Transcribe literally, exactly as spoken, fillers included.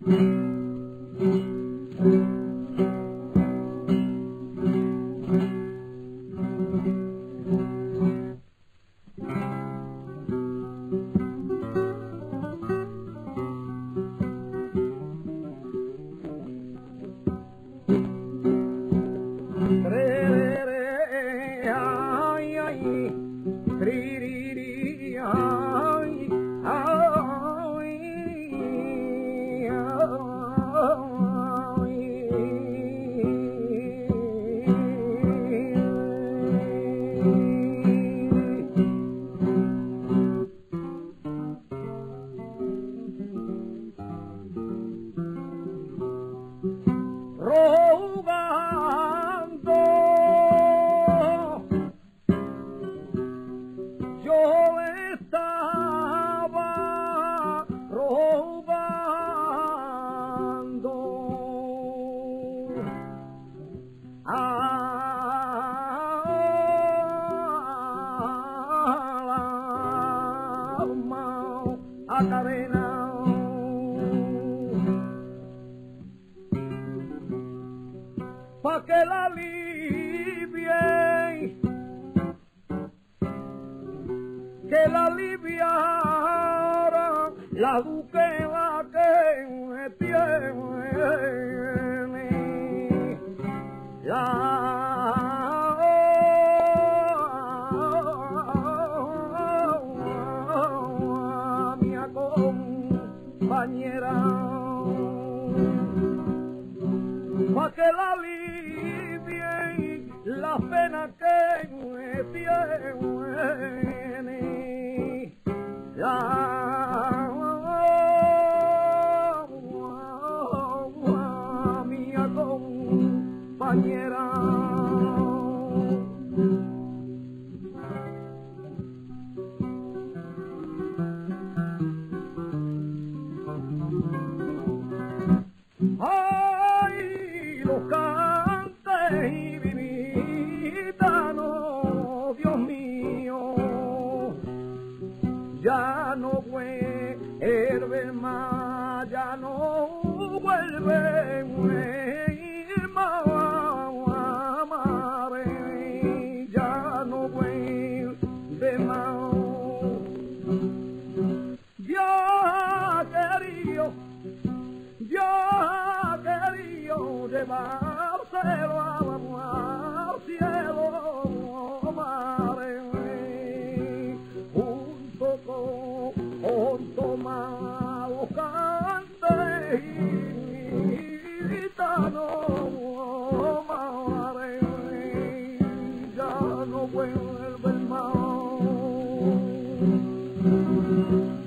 Cadena pa' que la alivie, que la aliviara la duquesa que me tiene la compañera, pa' que la alivie la pena que me tiene la mía compañera. Ay, los cantes y vivitanos, Dios mío, ya no vuelve más, ya no vuelve más, madre, ya no vuelve más. Ya querido, ya querido llevárselo al cielo, madre, junto con, junto más los cantes y gitanos, madre, ya no vuelven más.